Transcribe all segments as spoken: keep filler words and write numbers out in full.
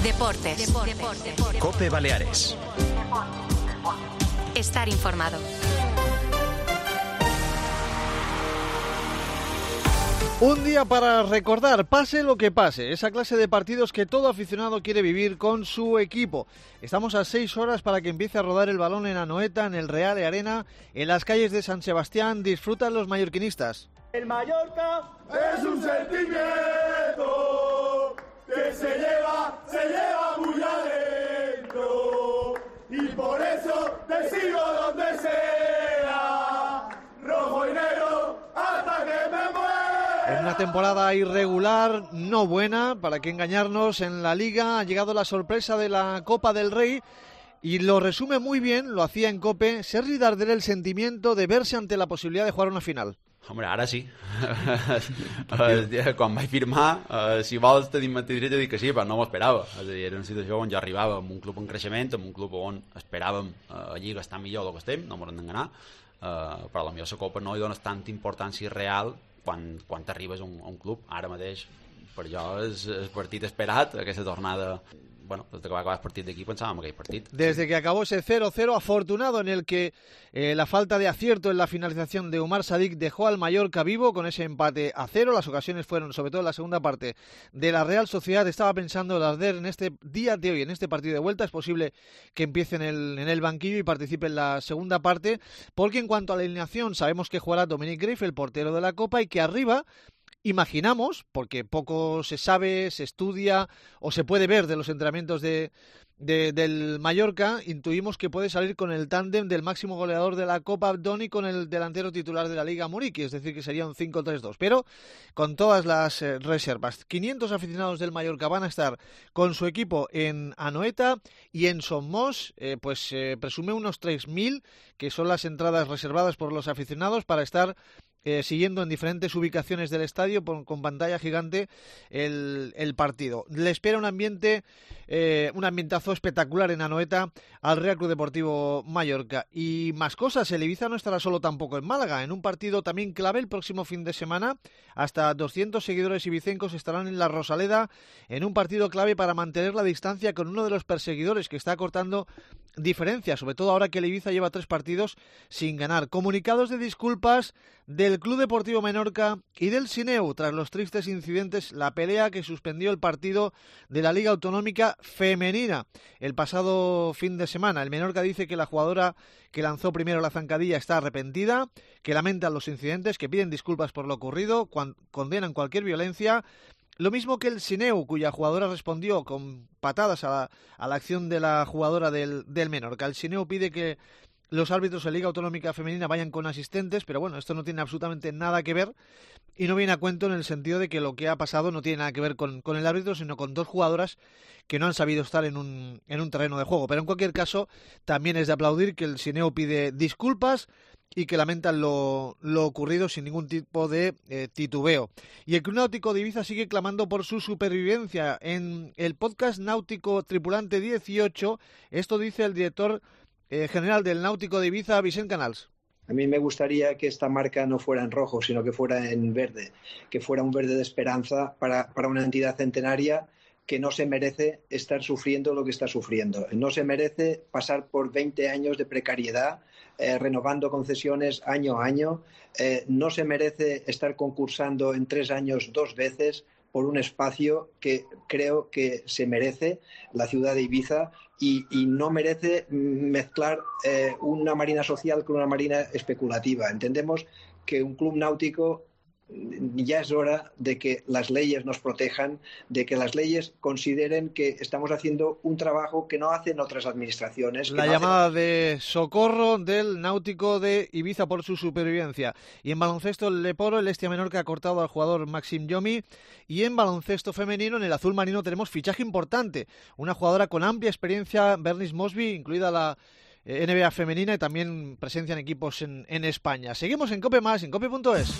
Deportes. Deportes. Deportes. COPE Baleares. Estar informado. Un día para recordar, pase lo que pase, esa clase de partidos que todo aficionado quiere vivir con su equipo. Estamos a seis horas para que empiece a rodar el balón en Anoeta, en el Real Arena, en las calles de San Sebastián. Disfrutan los mallorquinistas. El Mallorca es un sentimiento que se lleva, se lleva muy adentro, y por eso te sigo donde sea, rojo y negro hasta que me muera. En una temporada irregular, no buena, para qué engañarnos, en la Liga ha llegado la sorpresa de la Copa del Rey y lo resume muy bien, lo hacía en COPE, Sergi Darder, el sentimiento de verse ante la posibilidad de jugar una final. Hombre, ara sí. Quan vaig firmar, uh, si vols tenir el dret de dir que sí, però no m'ho esperava. És a dir, era una situació on jo arribava amb un club en creixement, amb un club on esperàvem uh, a Lliga estar millor del que estem, no m'ho hem d'enganar, uh, però a la millor la Copa no hi dones tanta importància real quan, quan t'arribes a un, a un club. Ara mateix, per jo, és el partit esperat, aquesta tornada. Bueno, desde que va a acabar el partido de aquí pensábamos que hay partido. Desde que acabó ese cero cero afortunado en el que eh, la falta de acierto en la finalización de Umar Sadik dejó al Mallorca vivo con ese empate a cero. Las ocasiones fueron, sobre todo en la segunda parte, de la Real Sociedad. Estaba pensando Darder en este día de hoy, en este partido de vuelta. Es posible que empiece en el, en el banquillo y participe en la segunda parte, porque en cuanto a la alineación sabemos que jugará Dominic Grif, el portero de la Copa, y que arriba imaginamos, porque poco se sabe, se estudia o se puede ver de los entrenamientos de, de, del Mallorca, intuimos que puede salir con el tándem del máximo goleador de la Copa Abdoni con el delantero titular de la Liga Muriqui, es decir, que sería un cinco tres dos, pero con todas las eh, reservas. quinientos aficionados del Mallorca van a estar con su equipo en Anoeta, y en Somos, eh, pues eh, presume unos tres mil, que son las entradas reservadas por los aficionados para estar Eh, siguiendo en diferentes ubicaciones del estadio por, con pantalla gigante el, el partido. Le espera un ambiente, eh, un ambientazo espectacular en Anoeta al Real Club Deportivo Mallorca. Y más cosas, el Ibiza no estará solo tampoco en Málaga, en un partido también clave el próximo fin de semana. Hasta doscientos seguidores ibicencos estarán en la Rosaleda en un partido clave para mantener la distancia con uno de los perseguidores que está cortando diferencias, sobre todo ahora que el Ibiza lleva tres partidos sin ganar. Comunicados de disculpas del Club Deportivo Menorca y del Sineu tras los tristes incidentes, la pelea que suspendió el partido de la Liga Autonómica Femenina el pasado fin de semana. El Menorca dice que la jugadora que lanzó primero la zancadilla está arrepentida, que lamentan los incidentes, que piden disculpas por lo ocurrido, cuan, condenan cualquier violencia. Lo mismo que el Sineu, cuya jugadora respondió con patadas a la, a la acción de la jugadora del, del Menorca. El Sineu pide que los árbitros de Liga Autonómica Femenina vayan con asistentes, pero bueno, esto no tiene absolutamente nada que ver y no viene a cuento en el sentido de que lo que ha pasado no tiene nada que ver con, con el árbitro, sino con dos jugadoras que no han sabido estar en un, en un terreno de juego. Pero en cualquier caso, también es de aplaudir que el Sineu pide disculpas y que lamentan lo, lo ocurrido sin ningún tipo de eh, titubeo. Y el Club Náutico de Ibiza sigue clamando por su supervivencia. En el podcast Náutico Tripulante dieciocho, esto dice el director eh, general del Náutico de Ibiza, Vicent Canals. A mí me gustaría que esta marca no fuera en rojo, sino que fuera en verde, que fuera un verde de esperanza para, para una entidad centenaria que no se merece estar sufriendo lo que está sufriendo. No se merece pasar por veinte años de precariedad, eh, renovando concesiones año a año. Eh, no se merece estar concursando en tres años dos veces por un espacio que creo que se merece la ciudad de Ibiza y, y no merece mezclar eh, una marina social con una marina especulativa. Entendemos que un club náutico ya es hora de que las leyes nos protejan, de que las leyes consideren que estamos haciendo un trabajo que no hacen otras administraciones. La no llamada hacen... de socorro del Náutico de Ibiza por su supervivencia. Y en baloncesto el Leporo, el Estia Menorca ha cortado al jugador Maxim Yomi. Y en baloncesto femenino, en el azul marino, tenemos fichaje importante. Una jugadora con amplia experiencia, Bernice Mosby, incluida la N B A femenina, y también presencia en equipos en, en España. Seguimos en COPE más, en cope punto es.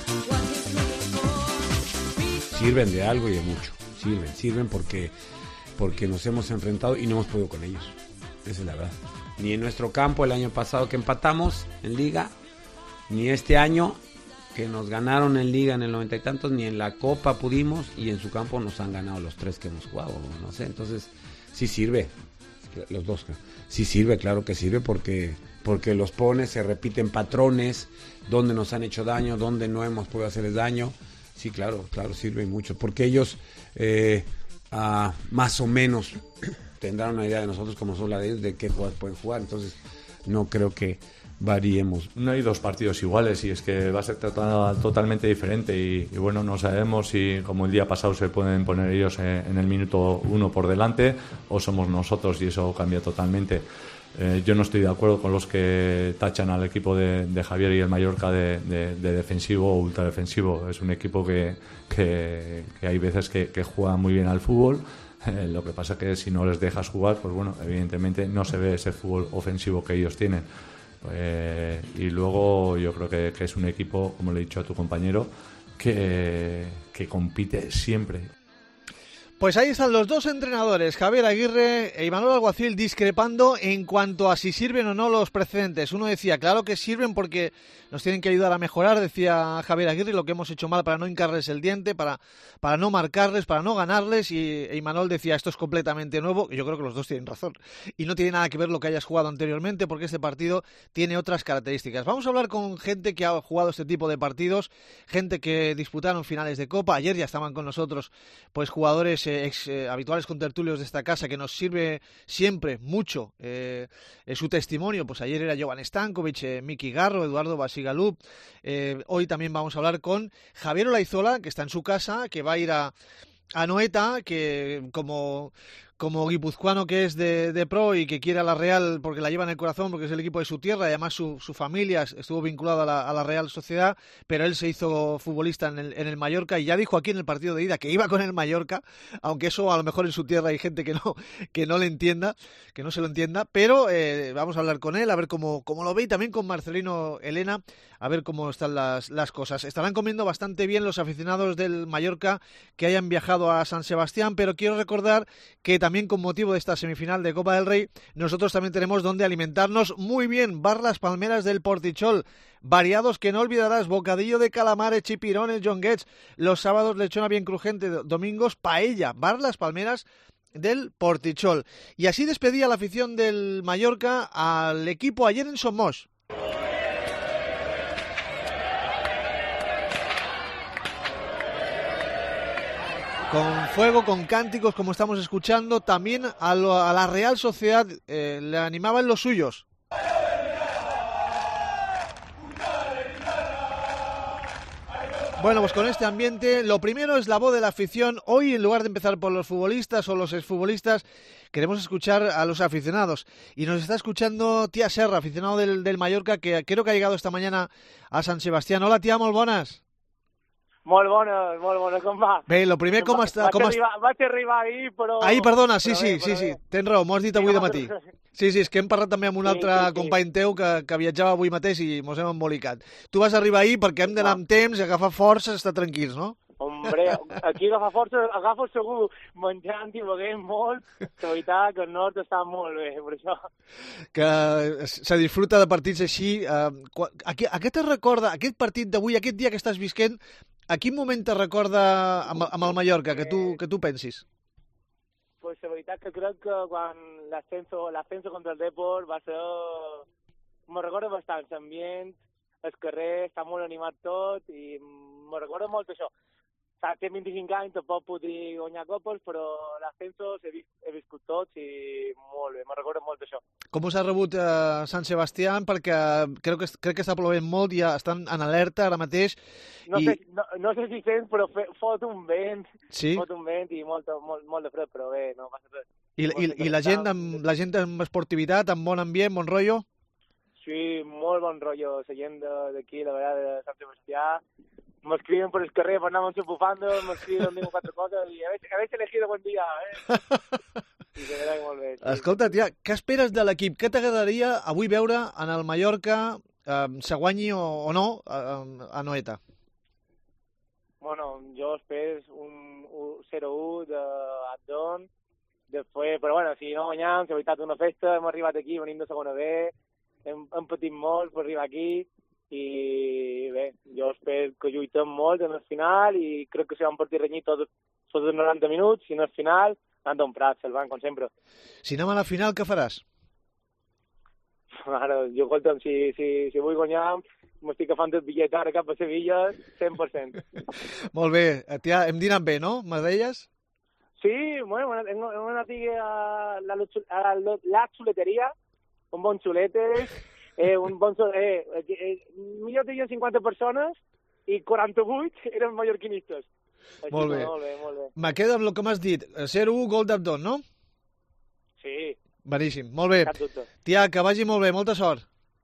Sirven de algo y de mucho. Sirven, sirven porque porque nos hemos enfrentado y no hemos podido con ellos. Esa es la verdad. Ni en nuestro campo el año pasado que empatamos en Liga, ni este año que nos ganaron en Liga en el noventa y tantos, ni en la Copa pudimos, y en su campo nos han ganado los tres que hemos jugado, no sé. Entonces, sí sirve, los dos, sí sirve, claro que sirve, porque, porque los pone, se repiten patrones, donde nos han hecho daño, donde no hemos podido hacerles daño. Sí, claro, claro, sirve mucho, porque ellos eh, ah, más o menos tendrán una idea de nosotros como son la de ellos, de qué jugadas pueden jugar. Entonces no creo que variemos. No hay dos partidos iguales y es que va a ser tratado totalmente diferente y, y bueno, no sabemos si como el día pasado se pueden poner ellos en, en el minuto uno por delante o somos nosotros, y eso cambia totalmente. Eh, yo no estoy de acuerdo con los que tachan al equipo de, de Javier y el Mallorca de, de, de defensivo o ultradefensivo. Es un equipo que, que, que hay veces que, que juega muy bien al fútbol. Eh, lo que pasa es que si no les dejas jugar, pues bueno, evidentemente no se ve ese fútbol ofensivo que ellos tienen. Eh, y luego yo creo que, que es un equipo, como le he dicho a tu compañero, que, que compite siempre. Pues ahí están los dos entrenadores, Javier Aguirre e Imanol Alguacil, discrepando en cuanto a si sirven o no los precedentes. Uno decía, claro que sirven porque nos tienen que ayudar a mejorar, decía Javier Aguirre, lo que hemos hecho mal para no hincarles el diente, para, para no marcarles, para no ganarles, y e Imanol decía, esto es completamente nuevo, y yo creo que los dos tienen razón. Y no tiene nada que ver lo que hayas jugado anteriormente, porque este partido tiene otras características. Vamos a hablar con gente que ha jugado este tipo de partidos, gente que disputaron finales de Copa. Ayer ya estaban con nosotros pues jugadores Ex, eh, habituales contertulios de esta casa, que nos sirve siempre mucho eh, eh, su testimonio. Pues ayer era Jovan Stankovic, eh, Miki Garro, Eduardo Basigalup. Eh, hoy también vamos a hablar con Javier Olaizola, que está en su casa, que va a ir a, a Anoeta, que como... como guipuzcoano que es de, de pro y que quiere a la Real porque la lleva en el corazón, porque es el equipo de su tierra, y además su, su familia estuvo vinculada a la, a la Real Sociedad, pero él se hizo futbolista en el, en el Mallorca, y ya dijo aquí en el partido de ida que iba con el Mallorca, aunque eso a lo mejor en su tierra hay gente que no, que no le entienda, que no se lo entienda, pero eh, vamos a hablar con él, a ver cómo, cómo lo ve, y también con Marcelino Elena, a ver cómo están las, las cosas. Estarán comiendo bastante bien los aficionados del Mallorca que hayan viajado a San Sebastián, pero quiero recordar que también con motivo de esta semifinal de Copa del Rey, nosotros también tenemos donde alimentarnos muy bien. Bar Las Palmeras del Portichol, variados que no olvidarás, bocadillo de calamares, chipirones, jonguets, los sábados lechona bien crujiente, domingos paella. Bar Las Palmeras del Portichol. Y así despedía la afición del Mallorca al equipo ayer en Somos. Con fuego, con cánticos, como estamos escuchando, también a, lo, a la Real Sociedad eh, le animaban los suyos. Bueno, pues con este ambiente, lo primero es la voz de la afición. Hoy, en lugar de empezar por los futbolistas o los exfutbolistas, queremos escuchar a los aficionados. Y nos está escuchando tía Serra, aficionado del, del Mallorca, que creo que ha llegado esta mañana a San Sebastián. Hola, tía, molt bones. Molt bona, molt bona, com va? Bé, lo primer, com està? Vaig, arribar, vaig arribar ahir, però... Ahir, perdona, sí, però sí, bé, sí, sí, bé. tens raó, m'ho has dit avui de matí. Sí, sí, és que hem parlat també amb un Sí, altre sí, sí. company teu que, que viatjava avui mateix i mos hem embolicat. Tu vas arribar ahir perquè hem d'anar amb temps i agafar forces, estar tranquils, no? Hombre, aquí agafar força, agafo segur menjant i beguent molt. La veritat que el nord està molt bé, per això. Que se disfruta de partits així. Eh, qua- a, què, a què te recorda, aquest partit d'avui, aquest dia que estàs visquent, a quin moment te recorda amb, amb el Mallorca, que tu, que tu pensis? Pues la veritat que crec que quan l'ascenso l'ascenso contra el Depor va ser... Me recorda bastant l'ambient, el carrer, està molt animat tot i me recorda molt això. O sigui, té vint-i-cinc anys, tampoc podria guanyar copes, però l'ascenso he, vist, he viscut tots i molt bé, me recorda molt això. Com us ha rebut a Sant Sebastià? Perquè crec que, crec que està plovent molt i ja estan en alerta ara mateix. No, I... sé, no, no sé si sents, però fe, fot un vent, Sí? fot un vent i molt, molt, molt de fred, però bé, no passa res. I, i, i la gent amb, la gent amb esportivitat, amb bon ambient, bon rotllo? Sí, molt bon rotllo, la gent de- d'aquí, la veritat, de Sant Sebastià. M'escriuen per el carrer per anar amb el seu bufanda, m'escriuen diuen quatre coses i a veure, a veure elegido buen dia, eh? I de veritat, molt bé. Sí. Escolta, tia, què esperes de l'equip? Què t'agradaria avui veure en el Mallorca, eh, se guanyi o, o no, a, a Noeta? Bueno, jo espero un, un zero u d'Abdon, després, però bueno, si no guanyam, si ha veritat una festa, hem arribat aquí venint de segona B, hem, hem patit molt per arribar aquí, i bé, jo espero que lluitem molt en el final i crec que serà un partit renyit tots, tots els noranta minuts, i en el final anant d'un prat, salvant, com sempre. Si anem a la final, què faràs? Ara, jo, escolta'm, si, si, si vull guanyar, m'estic agafant el bitllet ara cap a Sevilla, cent per cent. Molt bé, tia, hem dinat bé, no? Me deies? Sí, bueno, hem, hem anat a la, a la, la xuleteria, un bon xuletes, eh, un bon eh, eh, millor de cinquanta persones i quaranta-vuit eren mallorquinistes. Així molt bé. Molt bé, molt bé. Me queda amb el que m'has dit, zero u gol d'Abdon, no? Sí. Beníssim, molt bé. Cap dubte. Tia, que vagi molt bé, molta sort.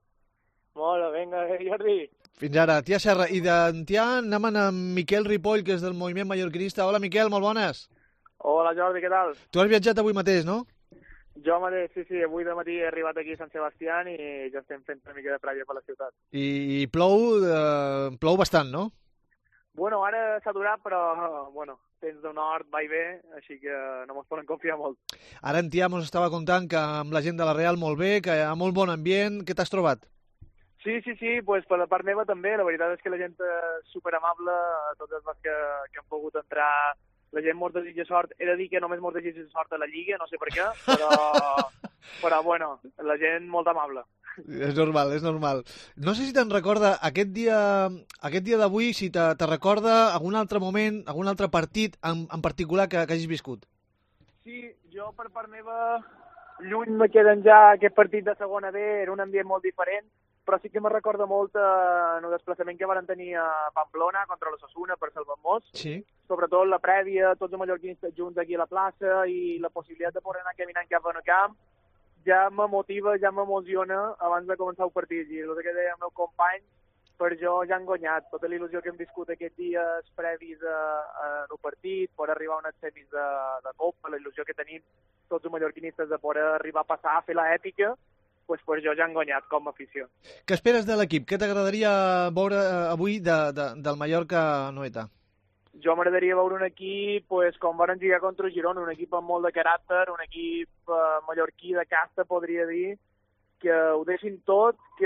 Molt bé, vinga, Jordi. Fins ara. Tia Serra, i de Tia anem amb Miquel Ripoll, que és del moviment mallorquinista. Hola, Miquel, molt bones. Hola, Jordi, què tal? Tu has viatjat avui mateix, no? Jo mateix, sí, sí, avui de matí he arribat aquí a Sant Sebastià i ja estem fent una mica de prèvia per la ciutat. I, i plou, eh, plou bastant, no? Bueno, ara s'ha aturat, però, bueno, temps de nord va i ve, així que no mos poden confiar molt. Ara en Tia mos estava contant que amb la gent de la Real molt bé, que hi ha molt bon ambient. Què t'has trobat? Sí, sí, sí, pues per la part meva també. La veritat és que la gent és superamable, tots els que, que han pogut entrar, la gent mos desitja sort. He de dir que només mos desitja sort a la Lliga, no sé per què, però, però bueno, la gent molt amable. És normal, és normal. No sé si te'n recorda aquest dia aquest dia d'avui, si te, te recorda algun altre moment, algun altre partit en, en particular que, que hagis viscut. Sí, jo per part meva, lluny me queden ja aquest partit de segona B, era un ambient molt diferent, però sí que me recorda molt eh, en el desplaçament que van tenir a Pamplona contra l'Osasuna per Salvamós. Sí. Sobretot la prèvia, tots els mallorquinistes junts aquí a la plaça i la possibilitat de poder anar caminant cap al camp, ja m'emotiva, ja m'emociona abans de començar el partit. I el que deia el meu company, per jo ja han guanyat. Tota la il·lusió que hem viscut aquests dies previs a, a un partit, per arribar a unes semis de, de Copa, la il·lusió que tenim tots els mallorquinistes de poder arribar a passar a fer l'èpica, pues per jo ja han guanyat com a afició. Què esperes de l'equip? Què t'agradaria veure avui de, de, del Mallorca Noeta? Jo m'agradaria veure un equip, pues, com van jugar contra Girona, un equip amb molt de caràcter, un equip eh, mallorquí de casta, podria dir, que ho deixin tot, que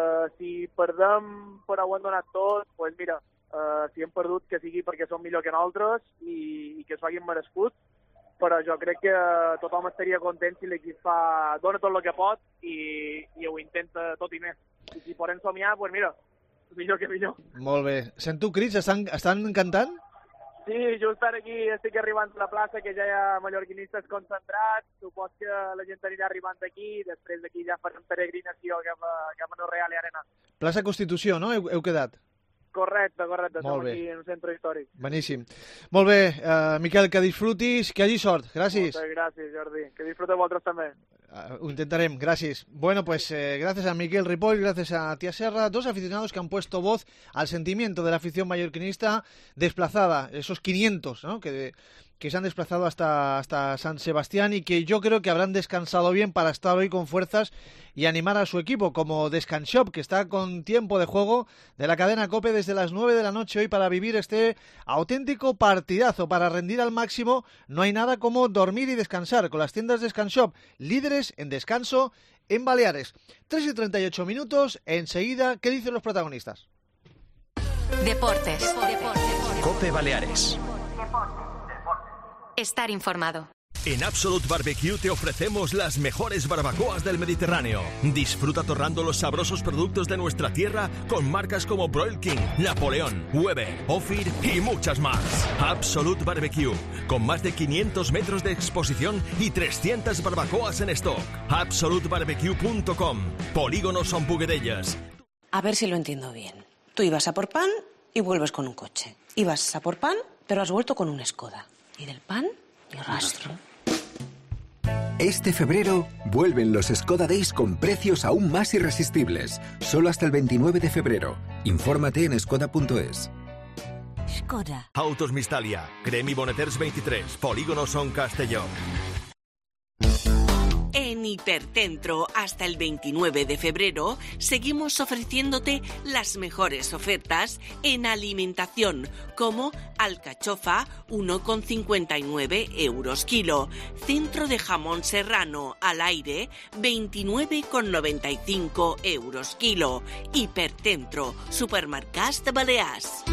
si perdem per ho han donat tot, pues mira, eh, si hem perdut que sigui perquè som millor que nosaltres i, i que s'ho hagin merescut, però jo crec que tothom estaria content si l'equip fa, dona tot el que pot i, i ho intenta tot i més. I si podem somiar, pues mira, millor que millor. Molt bé. Sento crits, estan, estan cantant? Sí, just ara aquí estic arribant a la plaça, que ja hi ha mallorquinistes concentrats, supos que la gent anirà arribant aquí, després d'aquí ja farem peregrinació cap a, cap a Real i Arena. Plaça Constitució, no? Heu, heu quedat? Correcte, correcte, Molt som bé. aquí en un centre històric. Beníssim. Molt bé, uh, Miquel, que disfrutis, que hagi sort. Gràcies. Moltes gràcies, Jordi. Que disfruteu vosaltres també. Uh, ho intentarem, gracias. Bueno, pues eh, gracias a Miquel Ripoll, gracias a Tía Serra, dos aficionados que han puesto voz al sentimiento de la afición mallorquinista desplazada, esos quinientos, ¿no? que, que se han desplazado hasta, hasta San Sebastián y que yo creo que habrán descansado bien para estar hoy con fuerzas y animar a su equipo, como Descanshop, que está con tiempo de juego de la cadena COPE desde las nueve de la noche hoy para vivir este auténtico partidazo, para rendir al máximo. No hay nada como dormir y descansar con las tiendas Descanshop, líderes en descanso en Baleares. tres y treinta y ocho minutos, enseguida, ¿qué dicen los protagonistas? Deportes. Deportes. COPE Baleares. Estar informado. En Absolute Barbecue te ofrecemos las mejores barbacoas del Mediterráneo. Disfruta torrando los sabrosos productos de nuestra tierra con marcas como Broil King, Napoleón, Weber, Ophir y muchas más. Absolute Barbecue, con más de quinientos metros de exposición y trescientas barbacoas en stock. absolute barbecue punto com. Polígono Son Buguedellas. A ver si lo entiendo bien. Tú ibas a por pan y vuelves con un coche. Ibas a por pan, pero has vuelto con un Skoda. Y del pan, ni rastro. Este febrero vuelven los Skoda Days con precios aún más irresistibles. Solo hasta el veintinueve de febrero. Infórmate en skoda punto es. Skoda. Autos Mistalia, Cremi Boneters veintitrés, Polígono Son Castelló. En En Hipercentro, hasta el veintinueve de febrero, seguimos ofreciéndote las mejores ofertas en alimentación, como alcachofa, uno con cincuenta y nueve euros kilo. Centro de jamón serrano al aire, veintinueve con noventa y cinco euros kilo. Hipercentro, Supermercats de Balears.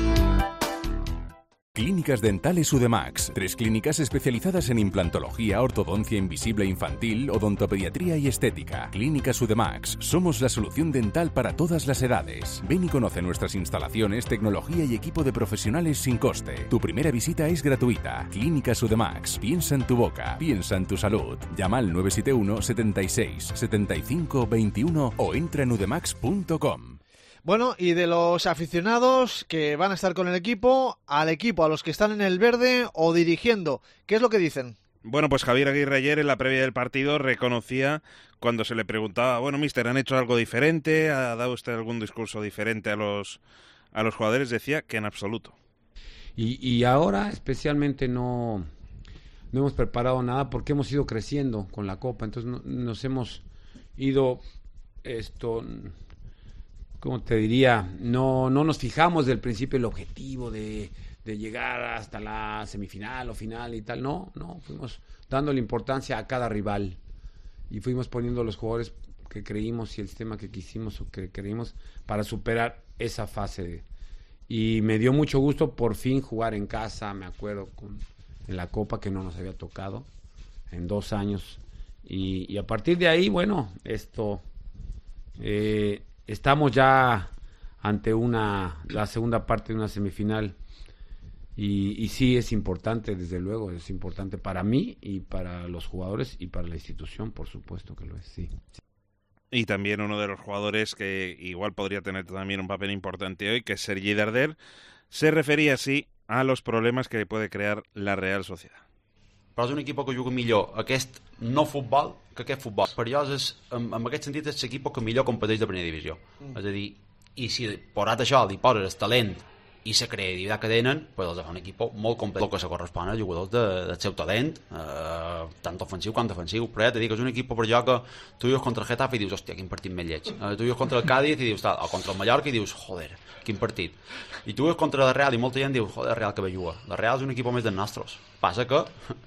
Clínicas Dentales Udemax, tres clínicas especializadas en implantología, ortodoncia invisible infantil, odontopediatría y estética. Clínicas Udemax, somos la solución dental para todas las edades. Ven y conoce nuestras instalaciones, tecnología y equipo de profesionales sin coste. Tu primera visita es gratuita. Clínicas Udemax, piensa en tu boca, piensa en tu salud. Llama al nueve siete uno, setenta y seis, setenta y cinco, veintiuno o entra en udemax punto com. Bueno, y de los aficionados que van a estar con el equipo, al equipo, a los que están en el verde o dirigiendo, ¿qué es lo que dicen? Bueno, pues Javier Aguirre ayer en la previa del partido reconocía cuando se le preguntaba, bueno, mister, ¿han hecho algo diferente? ¿Ha dado usted algún discurso diferente a los, a los jugadores? Decía que en absoluto. Y, y ahora especialmente no, no hemos preparado nada porque hemos ido creciendo con la Copa, entonces no, nos hemos ido esto... ¿Cómo te diría? No, no nos fijamos desde el principio el objetivo de, de llegar hasta la semifinal o final y tal. No, no, fuimos dándole importancia a cada rival y fuimos poniendo los jugadores que creímos y el sistema que quisimos o que creímos para superar esa fase. De, y me dio mucho gusto por fin jugar en casa, me acuerdo, con, en la Copa que no nos había tocado en dos años. Y, y a partir de ahí, bueno, esto... Eh, Estamos ya ante una la segunda parte de una semifinal y, y sí es importante, desde luego, es importante para mí y para los jugadores y para la institución, por supuesto que lo es, sí. Y también uno de los jugadores que igual podría tener también un papel importante hoy, que es Sergi Darder, se refería así a los problemas que puede crear la Real Sociedad. Però és un equip que juga millor aquest no futbol que aquest futbol. Per jo, és, en, en aquest sentit, és l'equip que millor competeix de primera divisió. Mm. És a dir, i si posat això li poses el talent i la creativitat que tenen, pues els fa un equip molt complet, el que se correspon als jugadors de, del seu talent, eh, tant ofensiu com defensiu. Però ja t'he dit que és un equip per jo que tu dius contra el Getafe i dius, hòstia, quin partit més lleig. Eh, tu dius contra el Cádiz i dius tal, o contra el Mallorca i dius, joder, quin partit. I tu dius contra el Real i molta gent diu, joder, el Real que bé juga. El Real és un equip més dels nostres. Passa que...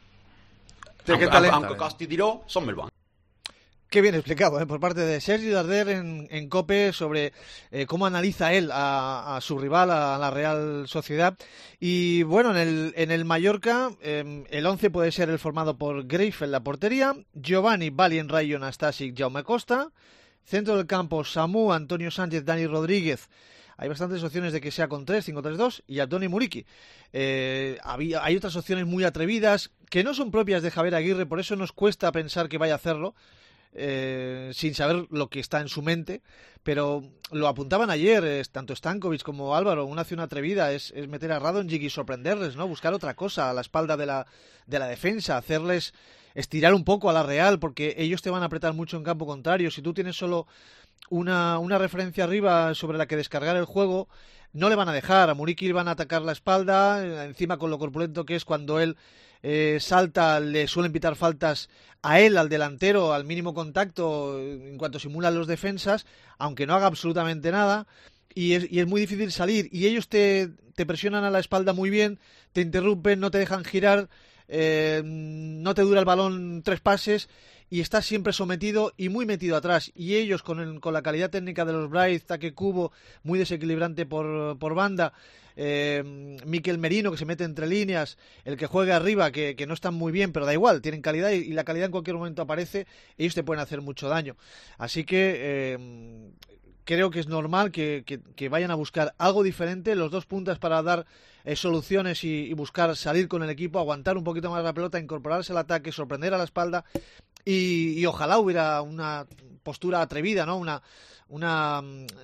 Aunque, aunque, aunque costi diró, son muy buenos. Qué bien explicado, ¿eh? Por parte de Sergi Darder en, en COPE sobre eh, cómo analiza él a, a su rival, a la Real Sociedad. Y bueno, en el, en el Mallorca, eh, el once puede ser el formado por Greif en la portería, Giovanni, Valien, Rayo, Nastasic, Jaume Costa, centro del campo, Samu, Antonio Sánchez, Dani Rodríguez. Hay bastantes opciones de que sea con tres, cinco tres dos y Antoni Muriqui. Eh, había, hay otras opciones muy atrevidas que no son propias de Javier Aguirre, por eso nos cuesta pensar que vaya a hacerlo, eh, sin saber lo que está en su mente, pero lo apuntaban ayer, eh, tanto Stankovic como Álvaro, una acción atrevida es, es meter a Radonjic y sorprenderles, ¿no? Buscar otra cosa a la espalda de la, de la defensa, hacerles estirar un poco a la Real, porque ellos te van a apretar mucho en campo contrario. Si tú tienes solo una, una referencia arriba sobre la que descargar el juego, no le van a dejar. A Muriqui le van a atacar la espalda, encima con lo corpulento que es, cuando él eh, salta, le suelen pitar faltas a él, al delantero, al mínimo contacto, en cuanto simulan los defensas, aunque no haga absolutamente nada, y es, y es muy difícil salir, y ellos te, te presionan a la espalda muy bien, te interrumpen, no te dejan girar, eh, no te dura el balón tres pases, y estás siempre sometido y muy metido atrás. Y ellos, con, el, con la calidad técnica de los Bryce, Take Kubo, muy desequilibrante por, por banda, eh, Mikel Merino, que se mete entre líneas, el que juega arriba, que, que no están muy bien, pero da igual, tienen calidad y, y la calidad en cualquier momento aparece, ellos te pueden hacer mucho daño. Así que eh, creo que es normal que, que, que vayan a buscar algo diferente, los dos puntas para dar eh, soluciones y, y buscar salir con el equipo, aguantar un poquito más la pelota, incorporarse al ataque, sorprender a la espalda. Y, y ojalá hubiera una postura atrevida, ¿no? Una una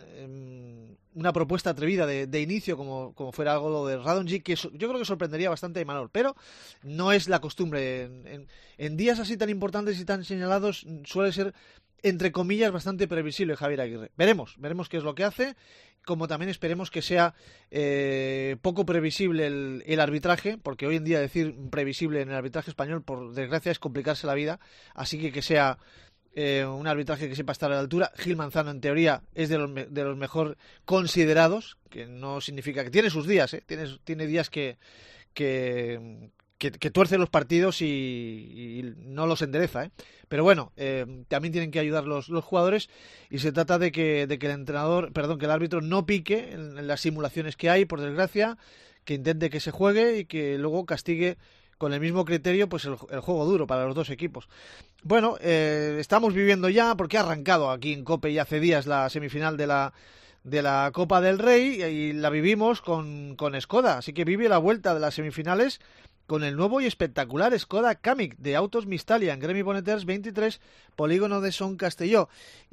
um, una propuesta atrevida de, de inicio, como, como fuera algo lo de Radonjic, que so, yo creo que sorprendería bastante a Imanol, pero no es la costumbre. En, en, en días así tan importantes y tan señalados suele ser, entre comillas, bastante previsible Javier Aguirre. Veremos, veremos qué es lo que hace, como también esperemos que sea eh, poco previsible el, el arbitraje, porque hoy en día decir previsible en el arbitraje español, por desgracia, es complicarse la vida, así que que sea eh, un arbitraje que sepa estar a la altura. Gil Manzano, en teoría, es de los, me de los mejor considerados, que no significa que tiene sus días, ¿eh? tiene, tiene días que, que, que, que tuerce los partidos y, y no los endereza, ¿eh? Pero bueno, eh, también tienen que ayudar los, los jugadores, y se trata de que, de que el entrenador, perdón, que el árbitro no pique en, en las simulaciones que hay, por desgracia, que intente que se juegue y que luego castigue con el mismo criterio pues el, el juego duro para los dos equipos. Bueno, eh, estamos viviendo ya, porque ha arrancado aquí en COPE ya hace días la semifinal de la de la Copa del Rey, y la vivimos con, con Skoda, así que vive la vuelta de las semifinales con el nuevo y espectacular Skoda Kamiq de Autos Mistalia en Gremi Boneters veintitrés, polígono de Son Castelló.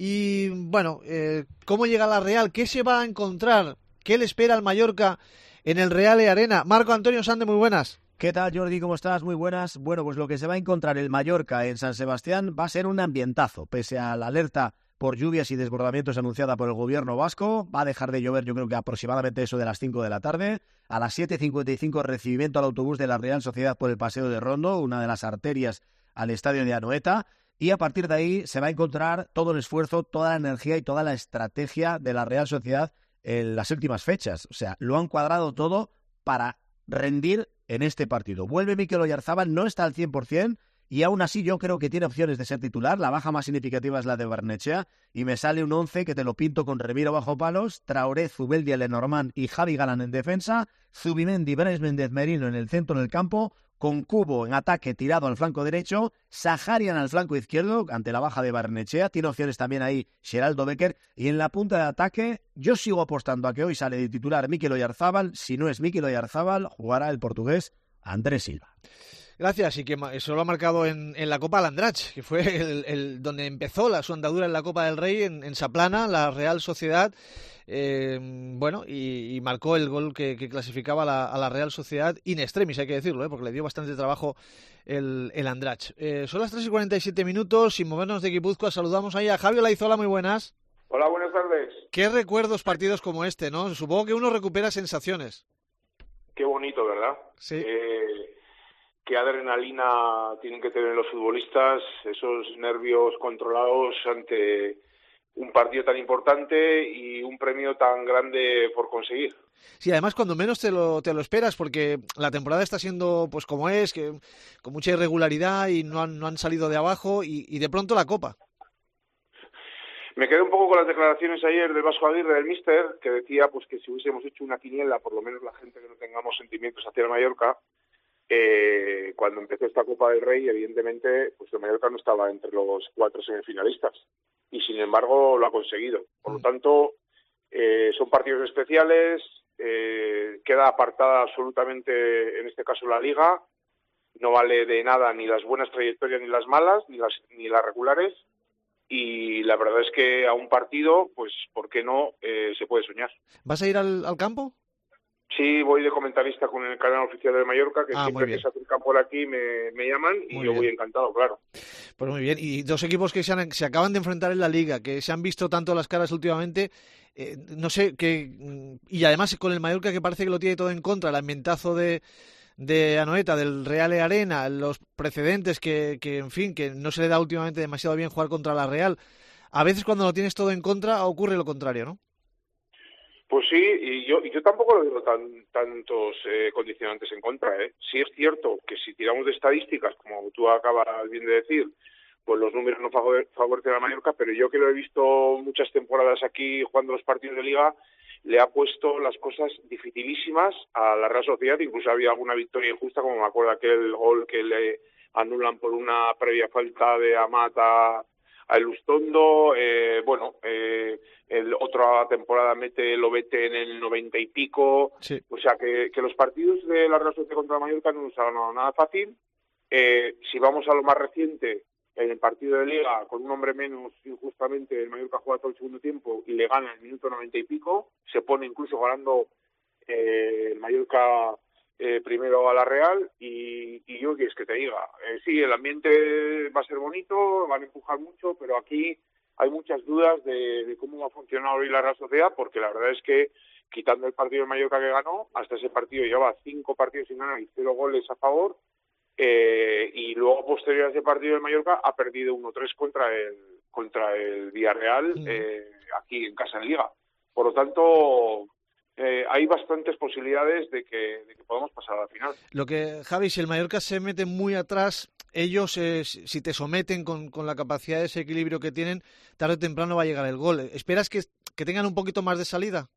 Y bueno, eh, ¿cómo llega la Real? ¿Qué se va a encontrar? ¿Qué le espera al Mallorca en el Real e Arena? Marco Antonio Sande, muy buenas. ¿Qué tal, Jordi? ¿Cómo estás? Muy buenas. Bueno, pues lo que se va a encontrar el Mallorca en San Sebastián va a ser un ambientazo, pese a la alerta por lluvias y desbordamientos anunciada por el gobierno vasco. Va a dejar de llover, yo creo que aproximadamente eso de las cinco de la tarde. A las siete cincuenta y cinco, recibimiento al autobús de la Real Sociedad por el Paseo de Rondo, una de las arterias al estadio de Anoeta. Y a partir de ahí se va a encontrar todo el esfuerzo, toda la energía y toda la estrategia de la Real Sociedad en las últimas fechas. O sea, lo han cuadrado todo para rendir en este partido. Vuelve Mikel Oyarzabal, no está al cien por cien, y aún así yo creo que tiene opciones de ser titular. La baja más significativa es la de Barnechea, y me sale un once que te lo pinto con Remiro bajo palos, Traoré, Zubeldia, Lenormand y Javi Galán en defensa, Zubimendi, Brais Méndez Merino en el centro del campo, con Cubo en ataque tirado al flanco derecho, Saharian al flanco izquierdo ante la baja de Barnechea, tiene opciones también ahí Geraldo Becker, y en la punta de ataque yo sigo apostando a que hoy sale de titular Mikel Oyarzabal. Si no es Mikel Oyarzabal, jugará el portugués Andrés Silva. Gracias, y que eso lo ha marcado en, en la Copa Alandrach, que fue el, el donde empezó la, su andadura en la Copa del Rey, en, en Saplana, la Real Sociedad, eh, bueno, y, y marcó el gol que, que clasificaba a la, a la Real Sociedad in extremis, hay que decirlo, ¿eh? Porque le dio bastante trabajo el, el Andrach. Eh, son las tres y cuarenta y siete minutos, sin movernos de Guipúzcoa, saludamos ahí a Javi Olaizola, muy buenas. Hola, buenas tardes. ¿Qué recuerdos partidos como este, no? Supongo que uno recupera sensaciones. Qué bonito, ¿verdad? Sí. Eh, qué adrenalina tienen que tener los futbolistas, esos nervios controlados ante un partido tan importante y un premio tan grande por conseguir. Sí, además cuando menos te lo, te lo esperas, porque la temporada está siendo pues como es, que con mucha irregularidad y no han, no han salido de abajo, y, y de pronto la Copa. Me quedé un poco con las declaraciones ayer del Vasco Aguirre, del míster, que decía pues que si hubiésemos hecho una quiniela, por lo menos la gente que no tengamos sentimientos hacia el Mallorca, eh, cuando empezó esta Copa del Rey, evidentemente, pues el Mallorca no estaba entre los cuatro semifinalistas, y sin embargo lo ha conseguido. Por lo tanto, eh, son partidos especiales, eh, queda apartada absolutamente, en este caso, la Liga, no vale de nada ni las buenas trayectorias ni las malas, ni las, ni las regulares, y la verdad es que a un partido, pues, ¿por qué no? Eh, se puede soñar. ¿Vas a ir al, al campo? Sí, voy de comentarista con el canal oficial de Mallorca, que ah, siempre que se acercan por aquí me, me llaman, y muy yo bien. voy encantado, claro. Pues muy bien, y dos equipos que se, han, se acaban de enfrentar en la Liga, que se han visto tanto las caras últimamente, eh, no sé, que y además con el Mallorca, que parece que lo tiene todo en contra, el ambientazo de... de Anoeta, del Real e Arena, los precedentes que, que, en fin, que no se le da últimamente demasiado bien jugar contra la Real. A veces cuando lo tienes todo en contra ocurre lo contrario, ¿no? Pues sí, y yo, y yo tampoco lo veo tan, tantos eh, condicionantes en contra, ¿eh? Sí es cierto que si tiramos de estadísticas, como tú acabas bien de decir, pues los números no favorecen a Mallorca, pero yo que lo he visto muchas temporadas aquí jugando los partidos de Liga, le ha puesto las cosas dificilísimas a la Real Sociedad. Incluso había alguna victoria injusta, como me acuerdo aquel gol que le anulan por una previa falta de Amat a, a Elustondo. Eh, bueno, eh, el otra temporada mete Lobete en el noventa y pico. Sí. O sea, que, que los partidos de la Real Sociedad contra Mallorca no nos han dado nada fácil. Eh, si vamos a lo más reciente, en el partido de Liga, con un hombre menos, injustamente, el Mallorca juega todo el segundo tiempo y le gana en el minuto noventa y pico, se pone incluso ganando eh, el Mallorca eh, primero a la Real, y, y yo que es que te diga, eh, sí, el ambiente va a ser bonito, van a empujar mucho, pero aquí hay muchas dudas de, de cómo va a funcionar hoy la Real Sociedad, porque la verdad es que, quitando el partido de Mallorca que ganó, hasta ese partido lleva cinco partidos sin ganar y cero goles a favor. Eh, y luego posterior a ese partido del Mallorca ha perdido uno tres contra el contra el Villarreal eh, aquí en casa en Liga. Por lo tanto, eh, hay bastantes posibilidades de que, de que podamos pasar a la final. Lo que, Javi, si el Mallorca se mete muy atrás, ellos, eh, si te someten con, con la capacidad de ese equilibrio que tienen, tarde o temprano va a llegar el gol. ¿Esperas que, que tengan un poquito más de salida?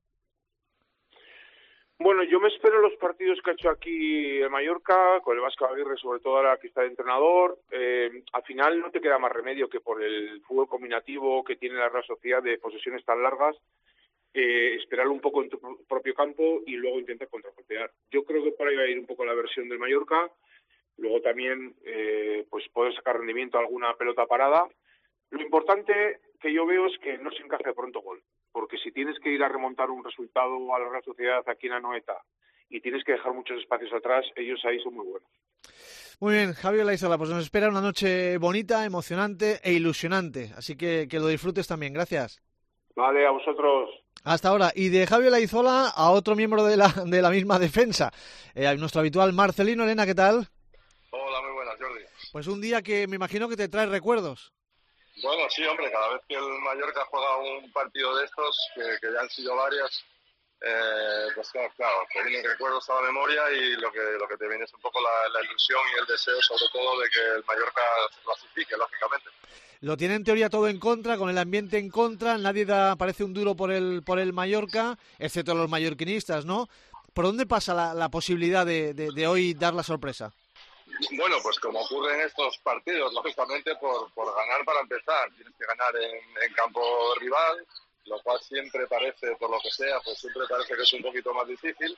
Bueno, yo me espero los partidos que ha hecho aquí el Mallorca, con el Vasco Aguirre, sobre todo ahora que está de entrenador. Eh, al final no te queda más remedio que por el fútbol combinativo que tiene la Real Sociedad de posesiones tan largas, eh, esperar un poco en tu propio campo y luego intentar contragolpear. Yo creo que por ahí va a ir un poco la versión del Mallorca. Luego también eh, pues poder sacar rendimiento a alguna pelota parada. Lo importante que yo veo es que no se encaje pronto gol. Porque si tienes que ir a remontar un resultado a la Real Sociedad aquí en Anoeta y tienes que dejar muchos espacios atrás, ellos ahí son muy buenos. Muy bien, Javier Olaizola, pues nos espera una noche bonita, emocionante e ilusionante. Así que que lo disfrutes también. Gracias. Vale, a vosotros. Hasta ahora. Y de Javier Olaizola a otro miembro de la, de la misma defensa, eh, nuestro habitual Marcelino. Elena, ¿qué tal? Hola, muy buenas, Jordi. Pues un día que me imagino que te trae recuerdos. Bueno, sí, hombre, cada vez que el Mallorca juega un partido de estos, que, que ya han sido varias, eh, pues claro, claro, te vienen recuerdos a la memoria y lo que lo que te viene es un poco la, la ilusión y el deseo, sobre todo, de que el Mallorca se clasifique, lógicamente. Lo tiene en teoría todo en contra, con el ambiente en contra, nadie da, parece un duro por el por el Mallorca, excepto los mallorquinistas, ¿no? ¿Por dónde pasa la, la posibilidad de, de, de hoy dar la sorpresa? Bueno, pues como ocurre en estos partidos, lógicamente por, por ganar para empezar. Tienes que ganar en, en campo rival, lo cual siempre parece, por lo que sea, pues siempre parece que es un poquito más difícil.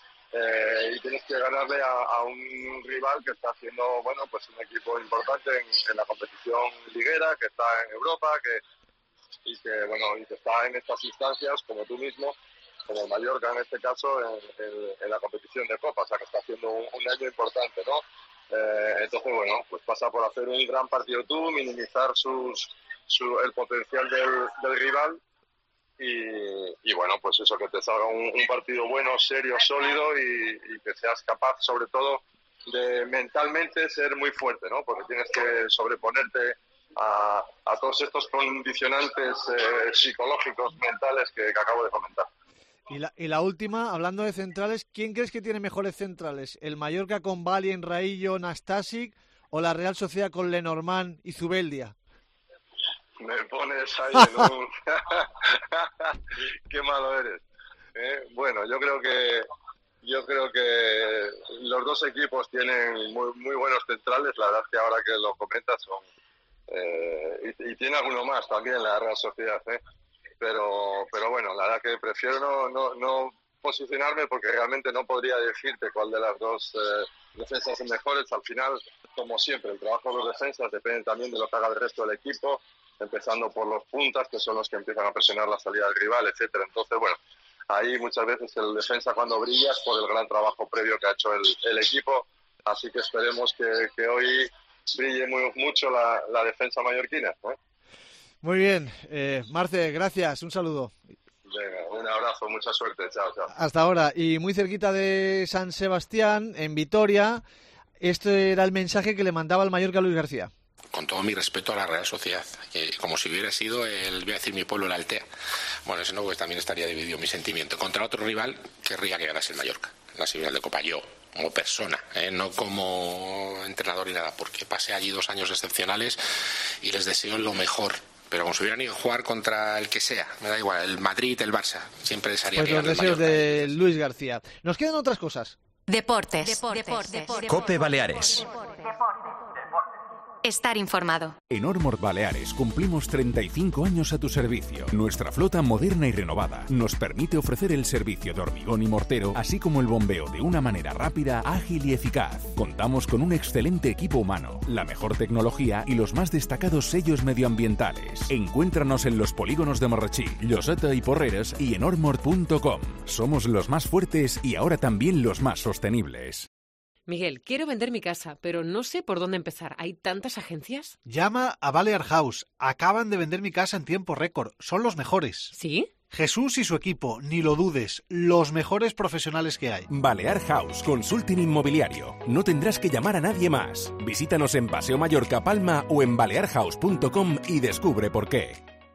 Eh, y tienes que ganarle a, a un rival que está haciendo, bueno, pues un equipo importante en, en la competición liguera, que está en Europa, que y que, bueno, y que está en estas instancias, como tú mismo, como Mallorca en este caso, en, en, en la competición de Copa, o sea que está haciendo un, un año importante, ¿no? Eh, entonces, bueno, pues pasa por hacer un gran partido tú, minimizar sus, su, el potencial del, del rival y, y, bueno, pues eso, que te salga un, un partido bueno, serio, sólido y, y que seas capaz, sobre todo, de mentalmente ser muy fuerte, ¿no? Porque tienes que sobreponerte a, a todos estos condicionantes eh, psicológicos, mentales que, que acabo de comentar. Y la, y la última, hablando de centrales, ¿quién crees que tiene mejores centrales? ¿El Mallorca con Bali, Enraillo, Nastasic o la Real Sociedad con Lenormand y Zubeldia? Me pones ahí en un... Qué malo eres. ¿Eh? Bueno, yo creo que yo creo que los dos equipos tienen muy, muy buenos centrales. La verdad es que ahora que lo comentas son... Eh, y, y tiene alguno más también la Real Sociedad, ¿eh? Pero, pero bueno, la verdad que prefiero no, no, no posicionarme porque realmente no podría decirte cuál de las dos eh, defensas es mejores. Al final, como siempre, el trabajo de los defensas depende también de lo que haga el resto del equipo, empezando por los puntas, que son los que empiezan a presionar la salida del rival, etcétera. Entonces, bueno, ahí muchas veces el defensa cuando brilla es por el gran trabajo previo que ha hecho el, el equipo. Así que esperemos que, que hoy brille muy, mucho la, la defensa mallorquina, ¿eh? Muy bien, eh, Marce, gracias, un saludo. Venga, un abrazo, mucha suerte, chao, chao. Hasta ahora, y muy cerquita de San Sebastián, en Vitoria, este era el mensaje que le mandaba al Mallorca Luis García. Con todo mi respeto a la Real Sociedad, que como si hubiera sido el, voy a decir mi pueblo, el Altea. Bueno, ese no, pues también estaría dividido mi sentimiento. Contra otro rival, querría que ganase el Mallorca, la semifinal de Copa, yo, como persona, ¿eh? No como entrenador ni nada, porque pasé allí dos años excepcionales y les deseo lo mejor. Pero como si hubieran ido a jugar contra el que sea, me da igual, el Madrid, el Barça, siempre les haría pues que los deseos de Luis García. Nos quedan otras cosas. Deportes. Deportes. Deportes. Deportes. Cope Baleares. Estar informado. En Ormord Baleares cumplimos treinta y cinco años a tu servicio. Nuestra flota moderna y renovada nos permite ofrecer el servicio de hormigón y mortero, así como el bombeo de una manera rápida, ágil y eficaz. Contamos con un excelente equipo humano, la mejor tecnología y los más destacados sellos medioambientales. Encuéntranos en los polígonos de Marrachí, Lloseta y Porreres y en ormord punto com. Somos los más fuertes y ahora también los más sostenibles. Miguel, quiero vender mi casa, pero no sé por dónde empezar. ¿Hay tantas agencias? Llama a Balear House. Acaban de vender mi casa en tiempo récord. Son los mejores. ¿Sí? Jesús y su equipo, ni lo dudes, los mejores profesionales que hay. Balear House Consulting Inmobiliario. No tendrás que llamar a nadie más. Visítanos en Paseo Mallorca Palma o en balear house punto com y descubre por qué.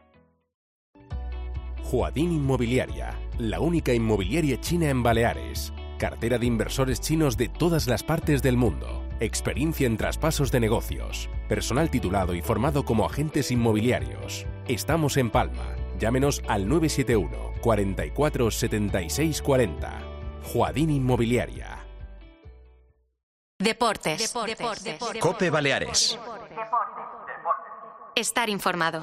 Huadin Inmobiliaria, la única inmobiliaria china en Baleares. Cartera de inversores chinos de todas las partes del mundo. Experiencia en traspasos de negocios. Personal titulado y formado como agentes inmobiliarios. Estamos en Palma. Llámenos al nueve siete uno, cuarenta y cuatro, setenta y seis cuarenta. Huadin Inmobiliaria. Deportes. Deportes. Deportes. Deportes. COPE Baleares. Estar informado.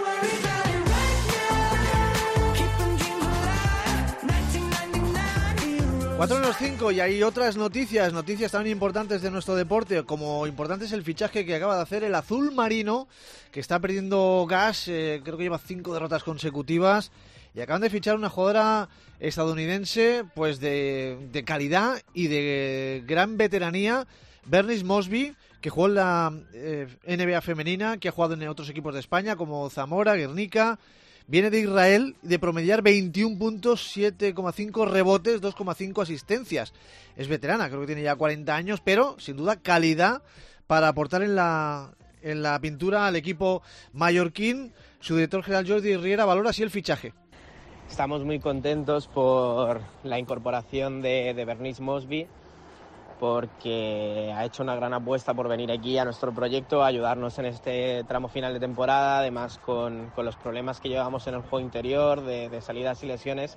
cuatro menos cinco y hay otras noticias, noticias tan importantes de nuestro deporte, como importante es el fichaje que acaba de hacer el azul marino, que está perdiendo gas, eh, creo que lleva cinco derrotas consecutivas, y acaban de fichar una jugadora estadounidense pues de, de calidad y de gran veteranía, Bernice Mosby, que jugó en la eh, N B A femenina, que ha jugado en otros equipos de España como Zamora, Guernica. Viene de Israel, de promediar veintiún puntos, siete coma cinco rebotes, dos coma cinco asistencias. Es veterana, creo que tiene ya cuarenta años, pero sin duda calidad para aportar en la, en la pintura al equipo mallorquín. Su director general Jordi Riera valora así el fichaje. Estamos muy contentos por la incorporación de, de Bernice Mosby, porque ha hecho una gran apuesta por venir aquí a nuestro proyecto, a ayudarnos en este tramo final de temporada, además con, con los problemas que llevamos en el juego interior, de, de salidas y lesiones,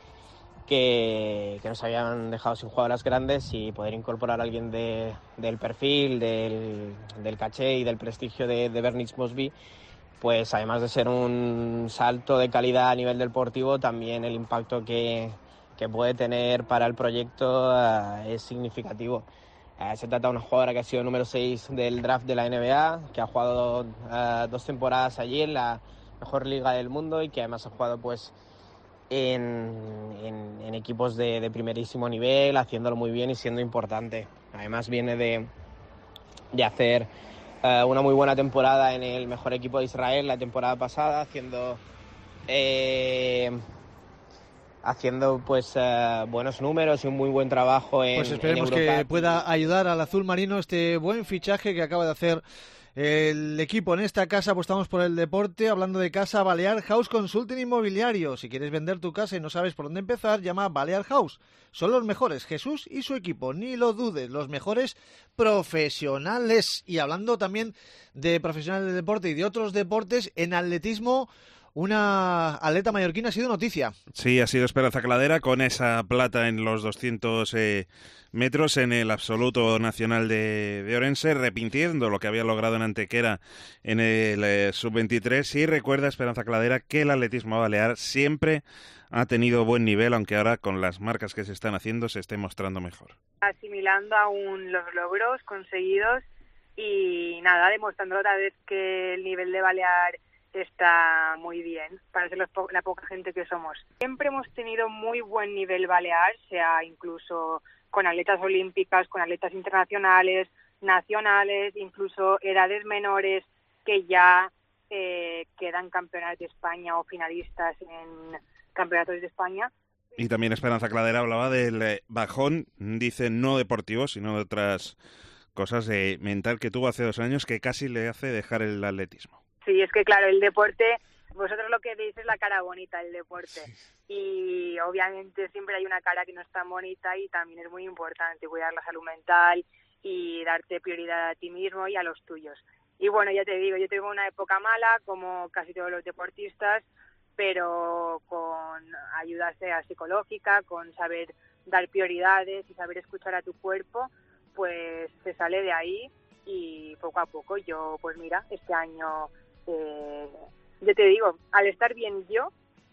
que, que nos habían dejado sin jugadoras grandes, y poder incorporar a alguien de, del perfil, del, del caché y del prestigio de, de Bernice Mosby, pues además de ser un salto de calidad a nivel deportivo, también el impacto que que puede tener para el proyecto uh, es significativo. Uh, se trata de una jugadora que ha sido número seis del draft de la N B A, que ha jugado uh, dos temporadas allí en la mejor liga del mundo, y que además ha jugado pues en, en, en equipos de, de primerísimo nivel, haciéndolo muy bien y siendo importante. Además viene de, de hacer uh, una muy buena temporada en el mejor equipo de Israel la temporada pasada, haciendo... Eh, haciendo pues uh, buenos números y un muy buen trabajo en Pues esperemos en que pueda ayudar al azul marino este buen fichaje que acaba de hacer el equipo en esta casa. Apostamos por el deporte. Hablando de casa, Balear House Consulting Inmobiliario. Si quieres vender tu casa y no sabes por dónde empezar, llama a Balear House. Son los mejores, Jesús y su equipo, ni lo dudes, los mejores profesionales. Y hablando también de profesionales del deporte y de otros deportes, en atletismo, una atleta mallorquina ha sido noticia. Sí, ha sido Esperanza Cladera con esa plata en los doscientos eh, metros en el absoluto nacional de, de Orense, repitiendo lo que había logrado en Antequera en el eh, sub veintitrés. Y recuerda Esperanza Cladera que el atletismo balear siempre ha tenido buen nivel, aunque ahora con las marcas que se están haciendo se esté mostrando mejor. Asimilando aún los logros conseguidos y nada, demostrando otra vez que el nivel de balear está muy bien para ser po- la poca gente que somos. Siempre hemos tenido muy buen nivel balear, sea incluso con atletas olímpicas, con atletas internacionales, nacionales, incluso edades menores que ya eh, quedan campeonatos de España o finalistas en campeonatos de España. Y también Esperanza Cladera hablaba del eh, bajón, dice no deportivo, sino de otras cosas de mental que tuvo hace dos años que casi le hace dejar el atletismo. Sí, es que claro, el deporte, vosotros lo que veis es la cara bonita del deporte, y obviamente siempre hay una cara que no es tan bonita, y también es muy importante cuidar la salud mental y darte prioridad a ti mismo y a los tuyos. Y bueno, ya te digo, yo tuve una época mala, como casi todos los deportistas, pero con ayuda sea psicológica, con saber dar prioridades y saber escuchar a tu cuerpo, pues se sale de ahí, y poco a poco yo, pues mira, este año... Eh, yo te digo, al estar bien yo,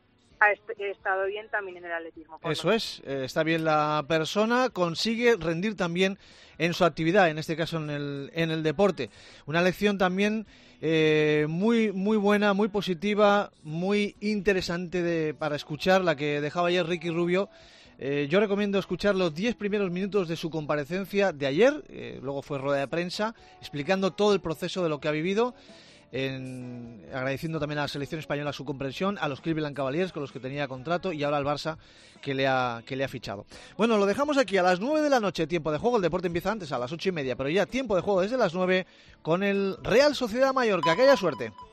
he estado bien también en el atletismo. Eso es, eh, está bien la persona, consigue rendir también en su actividad, en este caso en el, en el deporte. Una lección también eh, muy, muy buena, muy positiva, muy interesante de, para escuchar, la que dejaba ayer Ricky Rubio. Eh, yo recomiendo escuchar los diez primeros minutos de su comparecencia de ayer, eh, luego fue rueda de prensa, explicando todo el proceso de lo que ha vivido. en, agradeciendo también a la selección española su comprensión, a los Cleveland Cavaliers con los que tenía contrato y ahora al Barça que le ha que le ha fichado. Bueno, lo dejamos aquí a las nueve de la noche, tiempo de juego. El deporte empieza antes, a las ocho y media, pero ya tiempo de juego desde las nueve con el Real Sociedad Mallorca. Que haya suerte.